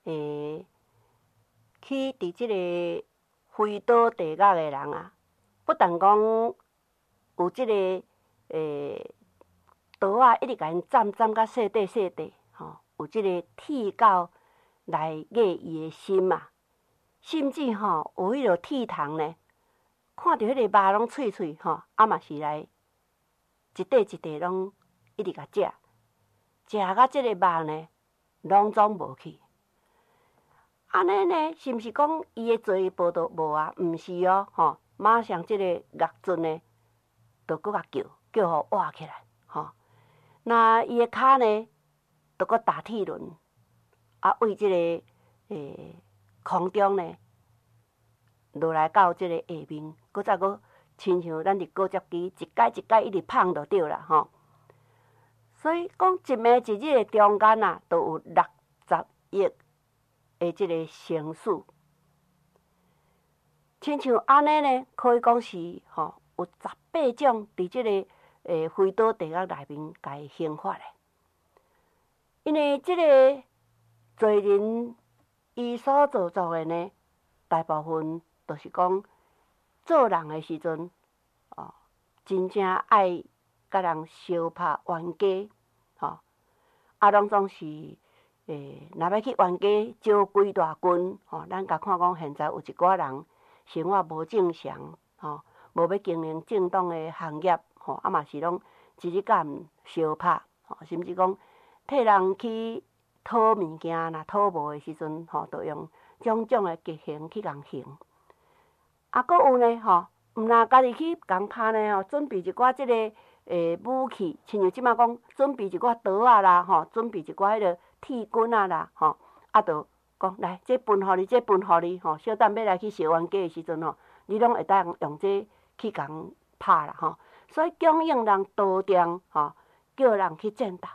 去伫即个飞岛地角的人啊，不但讲有即个岛啊，一直甲因占甲细块，吼，有即个铁狗来压伊的心嘛，甚至吼有迄落铁虫呢，看到迄个肉拢脆脆吼，嘛是来一块一块拢一直甲食，食甲即个肉呢，拢总无去。安尼呢，是毋是讲伊的罪报就无啊？毋是哦，吼，马上即个岳尊呢，就搁甲叫互活起来，吼。那伊的骹呢，就搁打铁轮，为即个空中呢，落来到即个下面，搁再搁亲像咱伫高接机一摆一摆一直放就对啦，吼。所以讲一暝一日的中间啊，都有60亿的即个生死，亲像安尼呢，可以讲是吼有18种伫即个飞岛地狱内面甲伊刑罚的。因为即个罪人伊所做的呢，大部分都是讲做人的时阵，真正爱甲人相拍冤家，吼，拢总是若要去冤家招几大军，吼，咱甲看讲现在有一寡人生活无正常，吼，无要经营正当的行业，吼，嘛是拢一日到暗相拍，吼，甚至讲替人去讨物件，若讨无的时阵，吼，就用种种的极刑去共刑。搁有呢，吼，毋若家己去共拍呢，吼，准备一寡即个武器，亲像即马讲准备一寡刀啊啦，吼，准备一寡迄个铁棍啊啦，吼，就讲来，这分互你，这分互你，吼，小等要来去烧冤家的时阵吼，你拢会当用这去共拍啦，吼。所以供应人刀店，吼，叫人去战斗。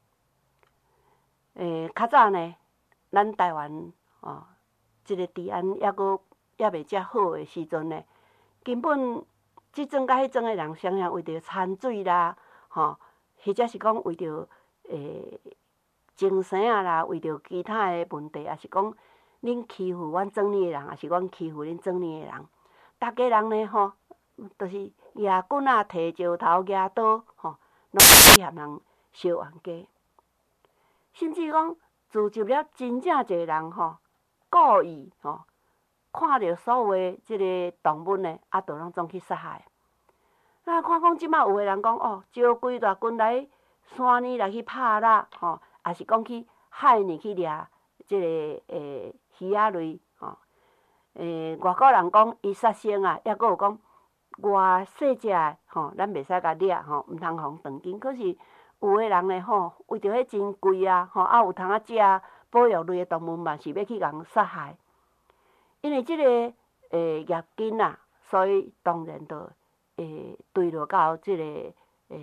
较早呢，咱台湾即个治安还袂遮好的时阵呢，根本即阵甲迄阵的人，常常为着掺水啦，吼，或者是讲为着情生啊啦，为着其他的问题，也是讲恁欺负阮庄里的人，也是阮欺负恁庄里的人，逐家人呢，吼，就是举棍啊，摕石头，举刀，吼，拢去嫌人烧冤家。甚至讲组织了真正侪人吼，故意吼，看到所有的即个动物呢，就拢总去杀害。咱看讲即马有的人讲招几大军来山里来去拍啦，吼，也是讲去海里去掠即个鱼仔类，吼。外国人讲伊杀生啊，抑阁有讲偌细只的吼，咱袂使甲掠吼，毋通互长筋。可是有的人呢，吼，为着迄真贵啊，吼，有通食保育类的动物嘛，是要去共杀害。因为即个业金啊，所以当然就坠落到即个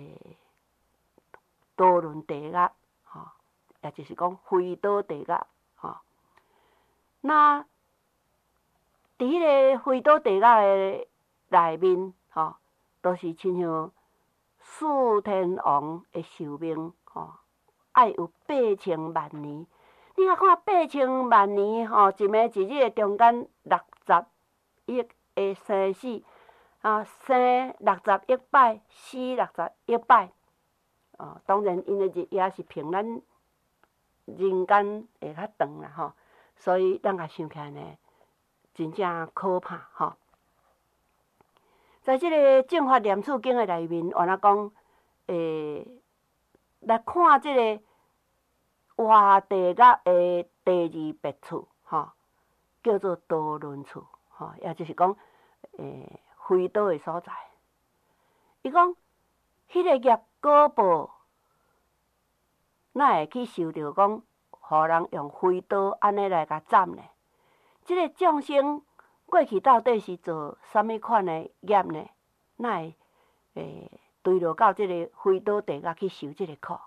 岛轮地狱，吼，也就是讲飞岛地狱，吼。那伫迄个飞岛地狱的内面，吼，都是亲像四天王的寿命，吼，爱有8000万年。你若看8000万年，吼，一暝一日的中间60亿的生死，生60亿摆，死60亿摆。当然，因的日夜是平咱人间会较长啦，吼。所以咱也想起来呢，真正可怕，吼。在即个《正法念处经》的内面，原来讲，来看即个活地狱的第二别处，吼，叫做刀轮处，吼，也就是讲，飞刀的所在。伊讲，迄个业果报，哪会去受着讲，互人用飞刀安尼来甲斩呢？即个众生过去到底是做啥物款的业呢？哪会坠落到即个飞刀地狱去受即个苦？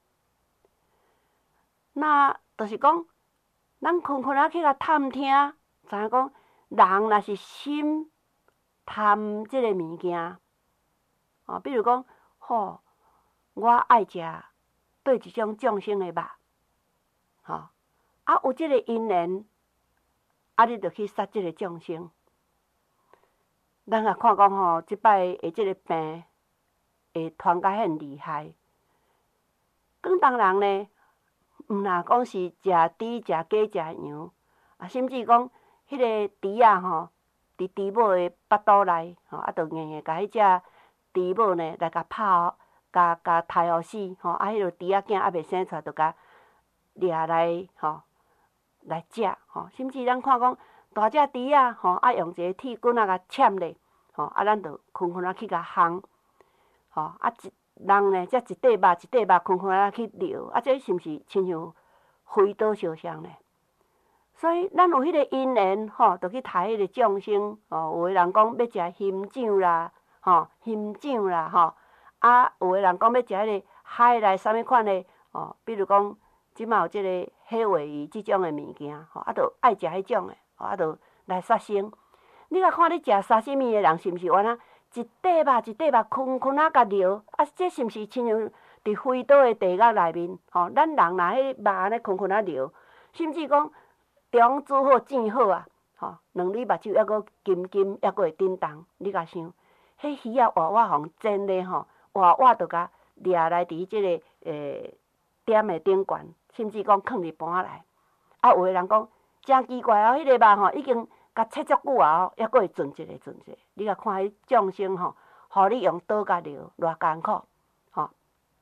那就是讲，咱困啊去甲探听，知影讲人若是心贪即个物件，比如讲，我爱食对一种众生的肉， 啊，有即个因缘，啊，你着去杀即个众生。咱也看讲吼，即摆的即个病会传甲遐厉害。广东人呢，毋若讲是食猪、食鸡、食羊，啊，甚至讲迄个猪仔吼，伫猪母的腹肚内，吼，啊，着硬硬甲迄只猪母呢来甲拍，甲杀互死，吼，啊，迄个猪仔囝还袂生出来，着甲掠来，吼，来食，吼，甚至咱看讲大只猪仔，吼，啊，用一个铁棍仔甲嵌咧，吼，啊，咱着捆捆去甲烘，吼，啊，人呢，则一块肉一块肉捆捆去撩，啊，这是毋是亲像飞刀烧伤呢？所以咱有迄个因缘，吼，着去杀迄个众生，吼，有诶人讲要食熊掌啦，吼，熊掌啦，吼，啊，有诶人讲要食迄个海内啥物款诶，吼，比如讲即马有即个海鲔鱼即种诶物件，吼，啊，着爱食迄种诶，吼，啊，着来杀生。你甲看你食沙西米诶人是毋是原啊？一块肉一块肉捆捆甲撩，啊，这是毋是亲像伫飞刀诶地狱内面？吼，咱人若迄肉安尼捆捆撩，甚至讲中煮好煎好啊，吼，两粒目睭还阁金金，还阁会叮当。你甲想，迄鱼仔活活互煎咧吼，活活着甲掠来伫即个点诶顶悬，甚至讲囥伫盘内。啊，有诶人讲真奇怪哦，迄个肉吼已经甲切足久啊哦，还阁会存一个存一个。你甲看迄众生吼，互你用刀甲撩，偌艰苦，吼。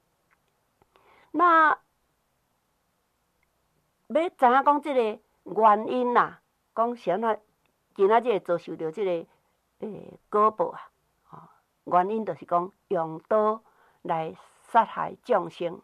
那要知影讲即个原因啦，讲是安怎今仔日会遭受到即个果报啊？吼，原因就是讲用刀来杀害众生。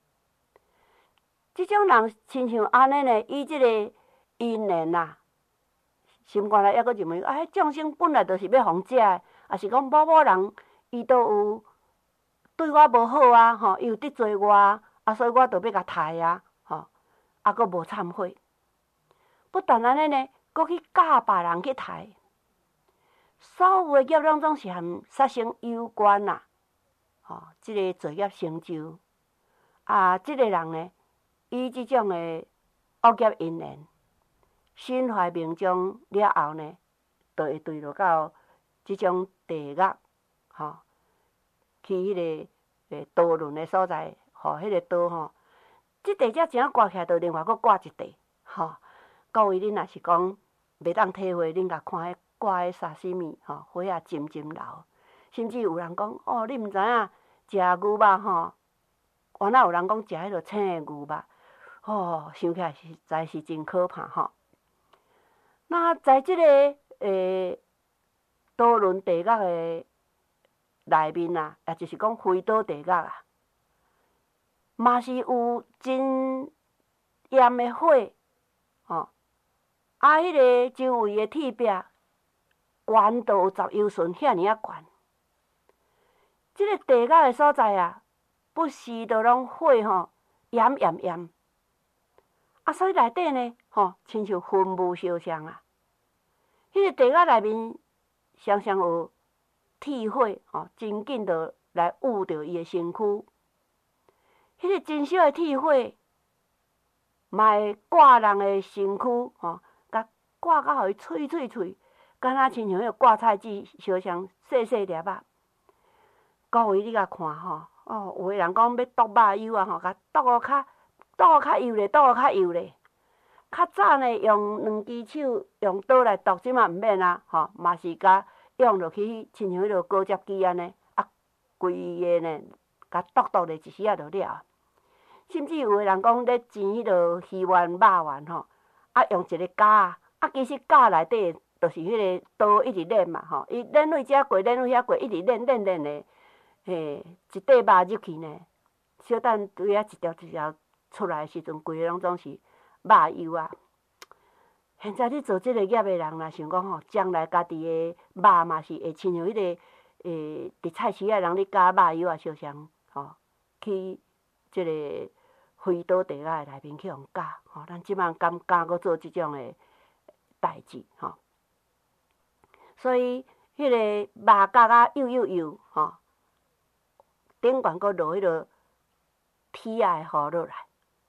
即种人亲像安尼呢，伊即个因缘啦，心肝内还阁认为啊，迄众生本来就是要互食诶，啊是讲某人伊都有对我无好啊，吼，伊有得罪我啊，所以我着要甲杀啊，吼，啊阁无忏悔。不但安尼呢，阁去教别人去杀。所有诶业拢总是和杀生有关啦，吼，即个罪业成就，啊，即个人呢，伊即种诶恶业因缘，身怀命中了后呢，就会对落到即种地狱，吼，去迄个刀轮诶所在，互迄个刀吼，即地只正挂起来，就另外阁挂一地，吼。各位，恁若是讲袂当体会，恁甲看迄挂迄沙西米，吼，火啊浸浸流，甚至有人讲，哦，你毋知影食牛肉吼，原来有人讲食迄落青的牛肉，哦，想起来实在是真可怕吼。那在即个刀轮地狱的内面啊，也就是讲飞刀地狱啊，嘛是有真炎的火，吼。啊，迄个周围的铁壁，悬到有10由旬遐尔啊悬。即个地狱的所在啊，不时都拢火吼炎炎炎。啊，所以内底呢，吼，亲像烟雾烧伤啊。迄个地狱内面常常有铁火，吼，真紧就来捂着伊的身躯。迄个真小的铁火，嘛会挂人的身躯，吼。挂到互伊脆，敢若亲像迄个挂菜籽烧伤细细粒仔。各位，你甲看吼，哦，有诶人讲要剁肉油啊，吼，甲剁互较油咧，较早呢，用两只手用刀来剁，即马毋免啊，吼，嘛是甲用落去，亲像迄落高接机安尼，啊，规个呢，甲剁咧一时仔就了。甚至有诶人讲咧煎迄落鱼丸、肉丸吼，啊，用一个夹。啊，其实架内底就是迄个刀一直练嘛，吼，伊练位遮过，练位遐过，一直练的，一块肉入去呢，小等对啊一条一条出来的时阵，规个拢总是肉油啊。现在你做即个业的人，若想讲吼，将来家己的肉嘛是会亲像迄个伫菜市仔人咧加肉油啊烧伤，吼，去即个飞刀地狱的内面去互加，吼，咱即摆敢搁做即种的代志吼，所以迄个肉角啊幼，吼，顶悬阁落迄落铁仔的雨落来，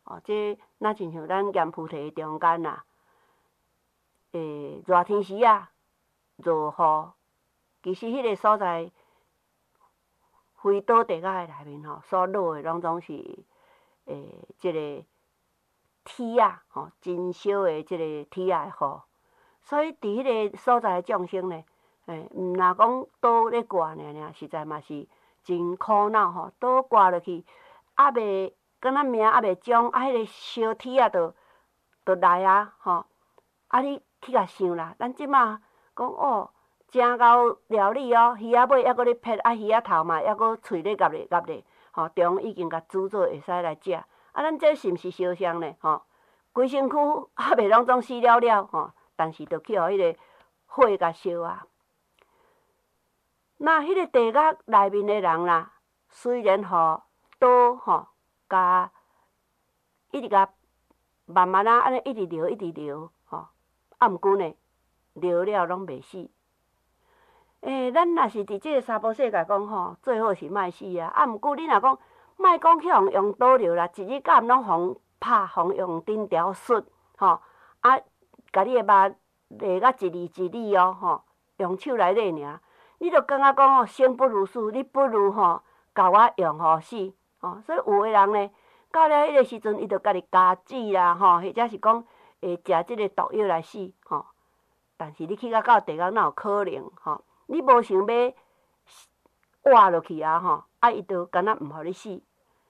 这若亲像咱盐菩提中间啊，热天时啊，落雨，其实迄个所在，飞岛地甲的内面所落的拢总是即个铁啊，真少的即个铁啊的雨，所以伫迄个所在的众生呢，毋若讲倒咧挂尔，实在嘛是真苦恼倒挂落去，还袂敢若命还袂终，迄个烧铁啊，就来啊，你去甲想啦，咱即马讲真够料理鱼仔尾还佫咧撇，鱼仔头嘛还佫喙咧夹咧，中已经甲煮做会使来食，咱这是毋是烧香呢？规身躯还袂拢总死了了，但是着去互迄个火甲烧啊。那迄个地狱内面的人啦，虽然刀甲一直甲慢慢安尼一直流，啊毋过呢，流了拢袂死。咱若是伫即个三宝世界讲最好是莫死啊。啊毋过你若讲莫讲去互用刀流啦，一日到晚拢互拍，互用针条削，甲你的肉勒甲一粒一粒用手来勒尔。你着感觉讲生不如死，你不如甲我用互死。所以有的人呢，到了迄个时阵，伊着家己加止啦，或者是讲会食即个毒药来死。但是你去到地狱哪有可能？你无想要活落去啊，伊就敢若毋互你死。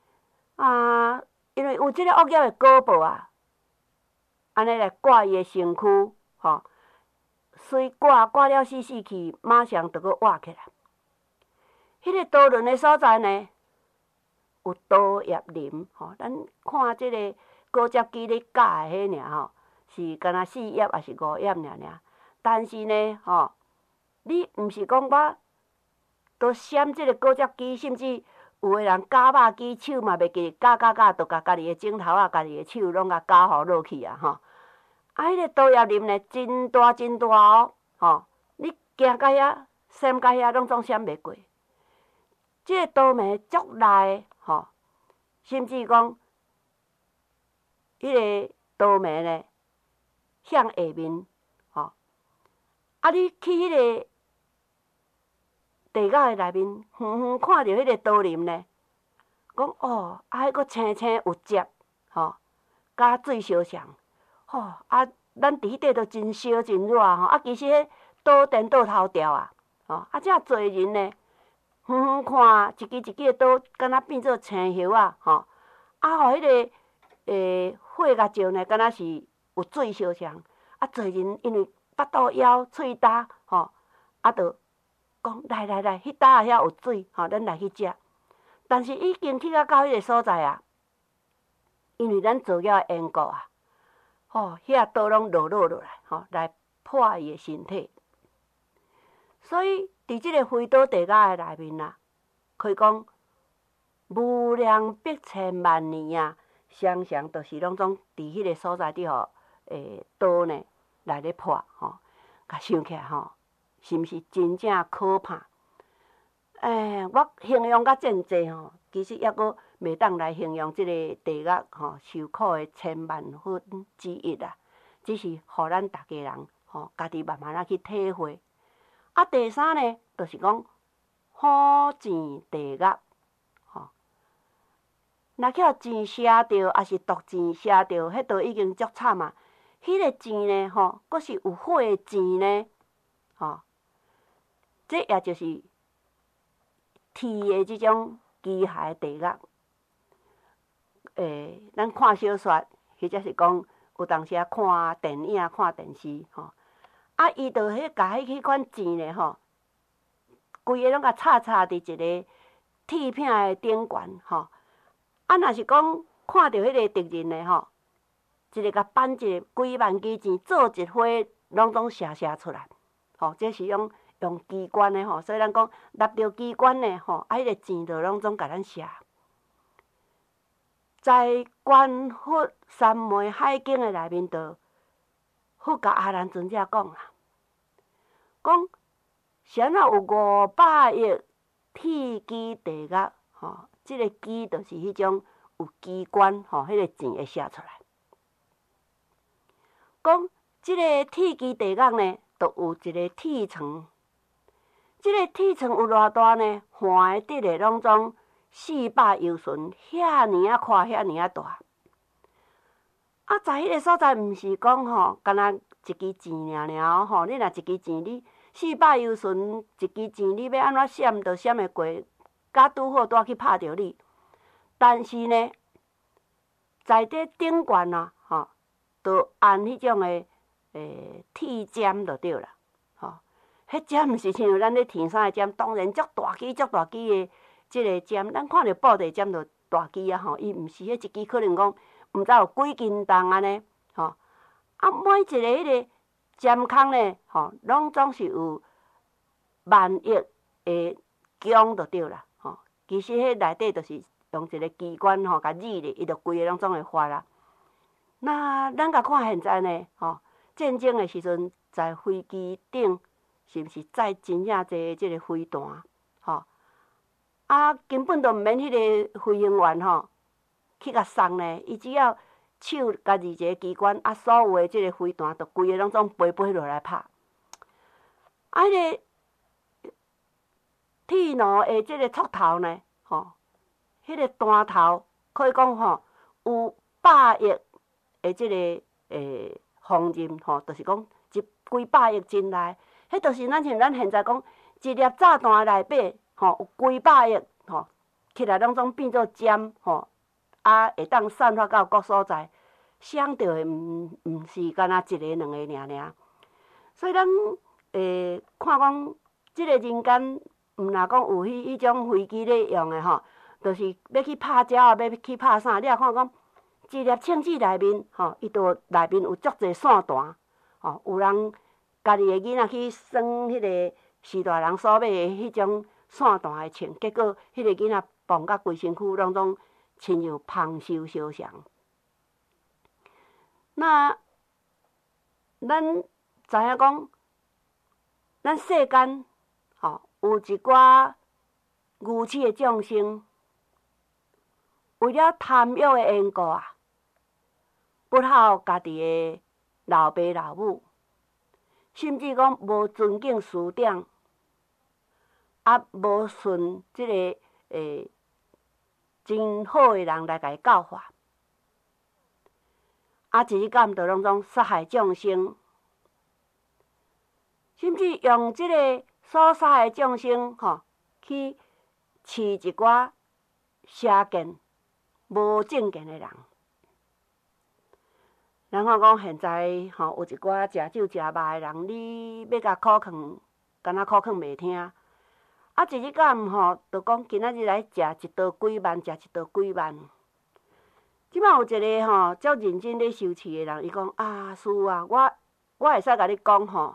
因为有即个恶业的果报啊，安尼来挂伊的身躯，虽挂了死去，马上就佫活起来。迄个刀轮的所在呢，有刀叶林，咱看即个高接机咧教的迄尔是敢若4叶还是5叶尔。但是呢，你毋是讲我都闪即个高接机，甚至有的人夹肉机手嘛袂记夹，就甲家己的指头家己的手拢甲夹互落去啊，迄个刀叶林呢，真大哦，你行到遐，闪到遐，拢总闪袂过。即个刀糜足力的，甚至讲，迄个刀糜呢，向下面，你去迄个地狱的内面，远看到迄个刀林呢，讲迄个青青有汁，甲水烧香，咱伫迄块都真烧真热其实迄刀颠倒头掉啊，遮侪人呢，远看一支一支的刀，敢若变做青叶啊，互迄个火甲照呢，敢若是有水烧香，侪人因为腹肚枵、喙焦，就讲来，迄搭遐有水，咱来去食。但是已经去到迄个所在啊，因为咱造业的缘故啊，遐刀拢落来，来破伊的身体。所以伫即个飞岛地狱的内面啊，可以讲无量百千万年啊，常常都是拢总伫迄个所在伫刀呢来咧破，甲想起来是毋是真正可怕？我形容甲真济其实抑阁袂当来形容即个地狱受苦的千万分之一啊，只是互咱逐家人家己慢慢去体会。第三呢，就是讲虎钱地狱，若去互钱杀着，还是毒钱杀着，迄都已经足惨啊！迄个钱呢，阁是有火的钱呢，这也就是天的即种机械地狱。咱看小说，或者是讲有当时看电影、看电视，伊就甲迄款钱呢，规个拢甲插伫一个铁片的顶悬，若是讲看到迄个敌人呢，一个甲扳一个几万支钱，做一花拢总射出来，这是用机关的所以咱讲拿着机关呢，迄个钱就拢总甲咱射。在观佛三昧海经的内面，就佛甲阿难尊者讲讲谁若有500亿铁机地狱，即个机就是迄种有机关吼，迄个钱会写出来。讲即个铁基地角呢，就有一个铁床。即个铁床有偌大呢？换的得的拢总400由旬，遐尔啊宽，遐尔啊大。啊，在迄个所在，毋是讲吼，干那一支钱尔吼。你若一支钱，你400由旬一支钱，你要安怎闪，就闪会过，甲拄好带去拍着你。但是呢，在这顶悬啊，吼，就按迄种的铁尖就对啦，吼。迄尖毋是像咱咧填衫的尖，当然足大支足大支的即个尖，咱看着布袋尖就大支啊吼。伊毋是迄一支可能讲毋知有几斤重安尼，吼。啊，每一个迄个尖孔呢，吼，拢总是有万亿的强就对啦，吼。其实迄内底就是用一个机关吼，甲拟咧，伊就规个拢总会发啦。那咱甲看现在呢，吼，战争的时阵，在飞机顶是毋是载真正侪即个飞弹，吼？啊，根本就毋免迄个飞行员吼去甲送呢，伊只要手家己一个机关，啊，所有的即个飞弹，就规个拢总飞落来拍。啊，迄个铁路的即个戳头呢，吼，迄个弹头可以讲吼有100亿的即个锋刃吼，就是讲几百亿进来，迄就是咱像现在讲一粒炸弹内底吼有几百亿吼，起来拢总变做尖吼，啊会当散发到各所在，伤着的毋是干那一个两个尔。所以咱看讲即个人间，毋若讲有迄种飞机咧用的吼，就是要去拍鸟啊，要去拍啥，你若看讲一粒枪子内面吼，伊就内面有足侪散弹吼，有人家己的囡仔去耍迄个时大人所买的迄种散弹的枪，结果迄个囡仔碰甲规身躯拢总亲像芳寿烧伤。那咱知影讲，咱世间吼有一寡愚痴的众生，为了贪欲的缘故啊，不孝家己的老爸老母，甚至讲无尊敬师长，啊无顺即个真好的人来甲伊教化，啊一日间就拢总杀害众生，甚至用即个所杀的众生吼去饲一寡邪见无正见的人。然后讲现在吼有一寡食酒食肉的人，你要甲苦劝，敢若苦劝袂听。啊，一日间吼，就讲今仔日来食一道几万，食一道几万。即摆有一个吼，足认真咧修持的人，伊讲啊，师父啊，我会使甲你讲吼，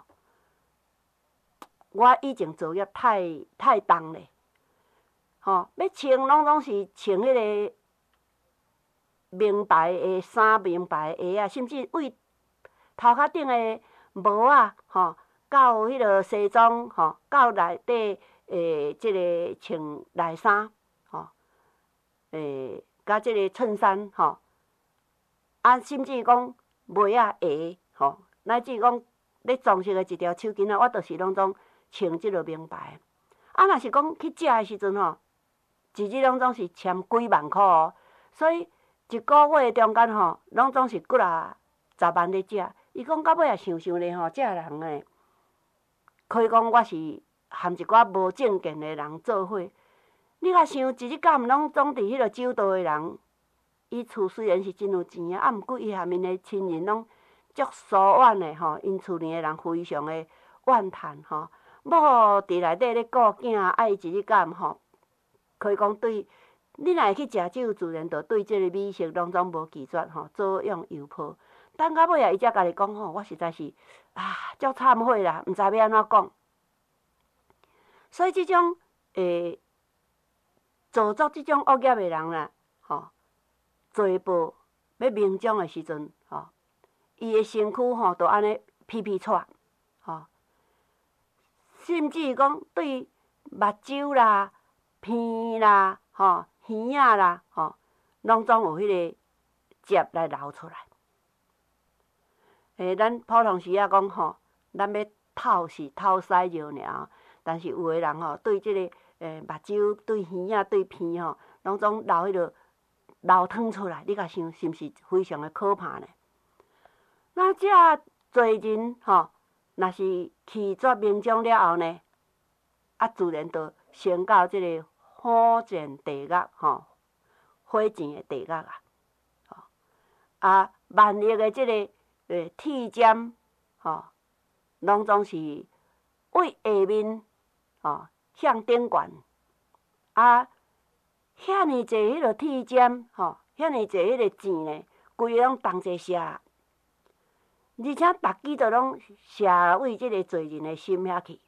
我以前作业太重咧，吼，要穿拢总是穿迄个名牌的衫、名牌的鞋啊，甚至为头壳顶的帽啊，吼，到迄落西装，吼，到内底即个穿内衫，吼，甲即个衬衫，吼，啊，甚至讲袜仔鞋，吼，乃至讲咧装饰的一条手巾仔，我就是拢总穿即落名牌。啊，若是讲去食的时阵吼，一日拢总是签几万箍哦，所以一个月中间吼，拢总是几啊10万咧食。伊讲到尾也想想咧吼，这人诶，可以讲我是含一寡无正见的人做伙。你若想一日间拢总伫迄落酒道的人，伊厝虽然是真有钱啊，毋过伊下面的亲人拢足疏远的吼，因厝里的人非常的怨叹吼。某伫内底咧顾囝，啊伊一日间吼，可以讲对，你若会去食酒，自然就对即个美食拢总无拒绝吼，左拥右抱。等到尾啊，伊才家己讲吼，我实在是足忏悔啦，毋知要安怎讲。所以即种做作即种恶业的人啦，吼，罪报要明奖的时阵，吼，伊的身躯吼，就安尼皮皮喘，吼，甚至讲对目睭啦、鼻啦、吼、耳仔啦、吼， 拢总有迄个接来流出来。咱普通时啊讲吼，咱要透是透屎尿尔，但是有诶人吼对即个目睭、对耳仔、对鼻吼，拢总流迄落流淌出来。你甲想是毋是非常诶可怕呢？那遮侪人吼，若是气绝命中了后呢，自然就升到即个火箭地狱吼，火箭诶地狱万一诶即个铁尖拢总是为下面向顶悬遐尼济迄落铁尖遐尼济迄个箭呢，规个拢同齐射，而且逐支都拢射为即个罪人的心遐去。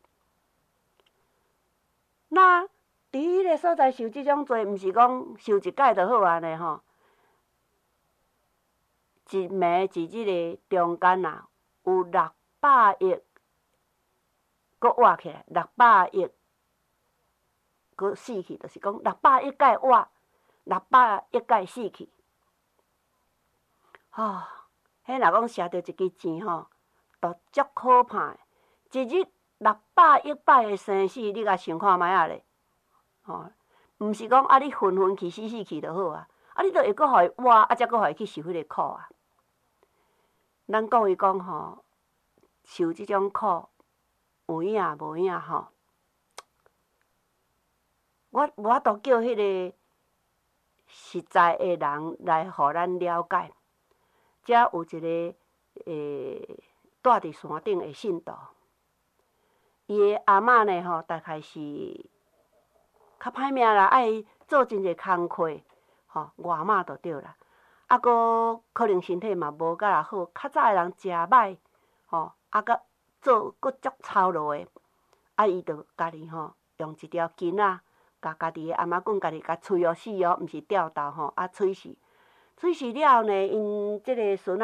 那伫迄个所在受即种罪，毋是讲受一届就好安尼吼。一暝伫即个中间有600亿，搁活起来，600亿搁死去，就是讲600亿届活，600亿届死去。迄若讲射着一支箭都足可怕的。一日600亿摆的生死，你甲想看觅咧？毋是讲你分分去、死去就好你着会搁互伊活，才搁互伊去受迄个苦咱讲伊讲受即种苦有影无影我无法度叫迄个实在的人来互咱了解。遮有一个住伫山顶的信徒，伊的阿嬷呢大概是较歹命啦，爱做真侪工课外妈就对啦。搁可能身体嘛无甲好，较早的人食歹甲做搁足操劳的，伊就家己用一条筋甲家己的阿妈棍，家己甲吹死毋是吊斗吹死。吹死了后呢，因即个孙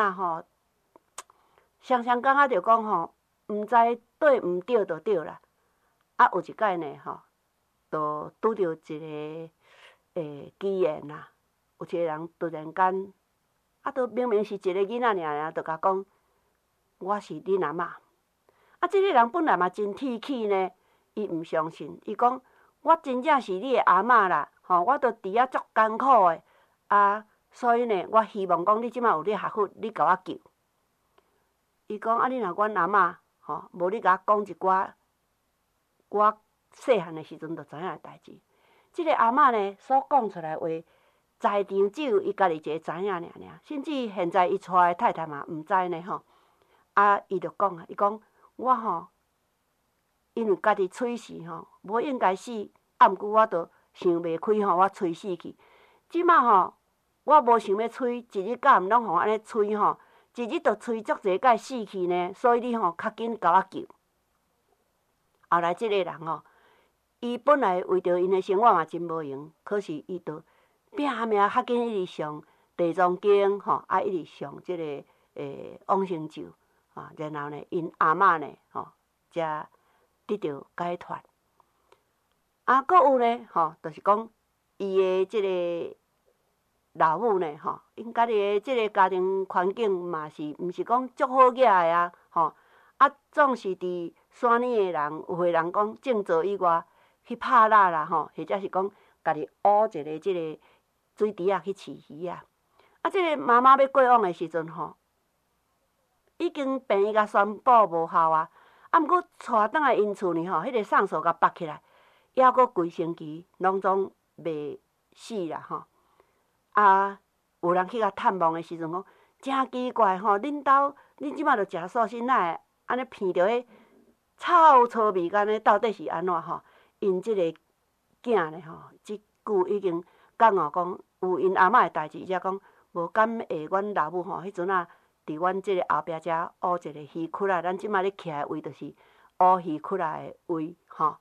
常常感觉着讲毋知对毋对就对啦。有一摆呢就拄着一个机缘啦。有一个人突然间，都明明是一个囡仔尔，就甲讲我是恁阿嬷。即个人本来嘛真铁齿呢，伊毋相信，伊讲我真正是你的阿嬷啦，我都伫遐足艰苦的所以呢，我希望讲你即摆有咧学佛，你甲我救。伊讲你若阮阿嬷无你甲我讲一寡我细汉的时阵就知影的代志。即个阿嬷呢所讲出来话，在场只有伊家己一个知影尔，甚至现在伊娶的太太嘛毋知呢伊就讲伊讲我因为家己吹死无应该死，毋过我就想袂开我吹死去。即摆我无想要吹，一日到暗拢互安尼吹一日就吹足侪届死去呢。所以你较紧甲我救。后来即个人伊本来为着因的生活嘛真无闲，可是伊就拼命较紧一直上地藏经一直上即个往生咒然后呢，因阿嬷呢才得到解脱。搁有呢就是讲伊的即个老母呢因家己的即个家庭环境嘛是毋是讲足好惹的总是伫山里的人，有个人讲种植以外去拍蜡啦或者是讲家己挖一个即个水池去饲鱼即个妈妈要过往的时阵已经病伊甲宣布无效毋过带倒来因厝呢迄个送锁甲拔起来，还阁规星期拢总袂死啦有人去甲探望的时阵讲，真奇怪恁兜恁即摆着食素食，哪会安尼闻着迄臭臭味干呢？到底是安怎因即个囝呢即久已经讲讲有因阿嬷的代志，才讲无敢下阮老母迄阵伫阮即个后壁遮挖一个鱼窟咱即摆咧徛的位就是挖鱼窟的位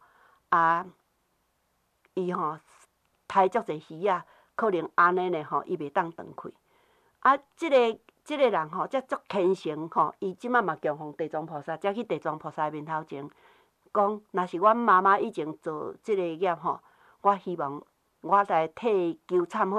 伊刣足侪鱼可能安尼呢伊袂当断开即个人才足虔诚伊即摆嘛供奉地藏菩萨，才去地藏菩萨面头前讲，若是阮妈妈以前做即个业我希望我来替伊求忏悔，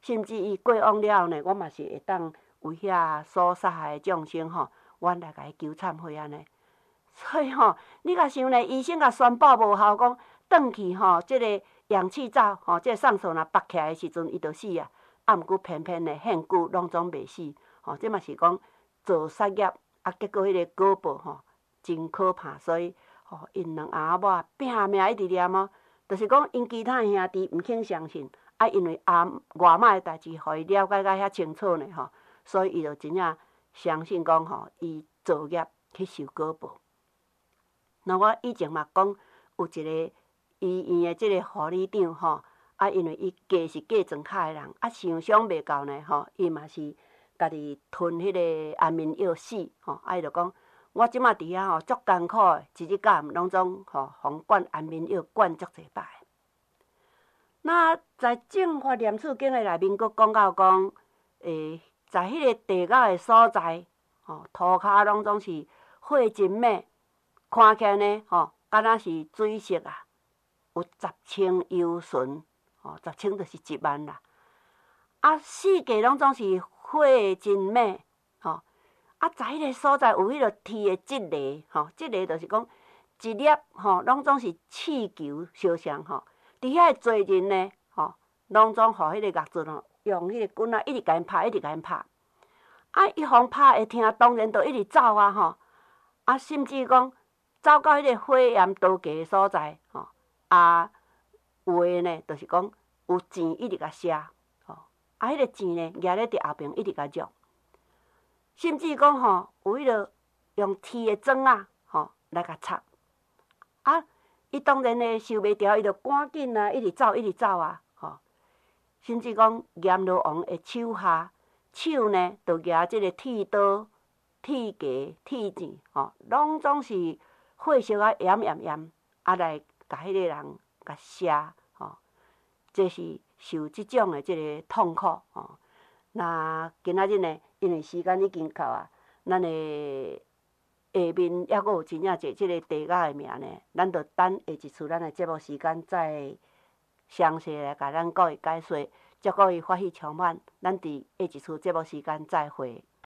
甚至伊过往了后呢，我嘛是会当为遐所杀的众生吼，阮来甲伊求忏悔安尼。所以吼，你甲想咧，医生甲宣布无效，讲转去吼，即个氧气罩吼，即个送数若拔起来的时阵，伊就死啊。啊，毋过偏偏呢，现久拢总袂死。吼，即嘛是讲做杀业，啊，结果迄个果报吼，真可怕。所以吼，因两阿某拼命一直念哦，就是讲因其他兄弟毋肯相信，啊，因为外卖的代志，互伊了解甲遐清楚呢吼，所以伊就真正相信讲吼，伊造业去受果报。那我以前嘛讲，有一个医院的即个护理长吼，啊，因为伊家是嫁庄卡的人，啊，想想袂到呢吼，伊嘛是家己吞迄个安眠药死吼，啊，伊就讲，我即马伫遐吼足艰苦的，一日到暗拢总吼，互灌安眠药灌足侪摆。那在正法念处经的内面，佫讲到讲，在迄个地狱的所在，吼，涂骹拢总是血真美。看起来呢，吼，敢若是水色啊，有10,000由旬，吼，10,000就是10000啦。啊，四界拢总是血真美，吼。啊，在迄个所在有迄个铁的质粒，吼，质粒就是讲一粒，吼，拢总是气球相像，吼。伫遐坐人呢，吼，拢总互迄个乐准吼，用迄个棍仔一直甲因拍，一直甲因拍。啊，伊互拍会疼，当然就一直走啊，吼。啊，甚至讲。走到迄个火焰刀架的所在，吼，啊，有诶呢，就是讲有钱一直甲射，吼，啊，迄个钱呢，举咧伫后边一直甲啄，甚至讲吼，有迄个用铁的钻啊，吼，来甲插，啊，伊当然呢受袂牢，伊就赶紧啊，一直走，一直走啊，吼，甚至讲阎罗王的手下，手呢，就举即个剃刀、剃架、剃剪，吼，拢总是。血色啊，炎，啊来甲迄个人甲射，吼，这是受即种的即个痛苦，吼。那今仔日呢，因为时间已经到啊，咱的下面还佫有真正侪即个地狱的名呢，咱就等下一次咱的节目时间再详细来甲咱各位解说，祝各位法喜充满，咱伫下一次节目时间再会。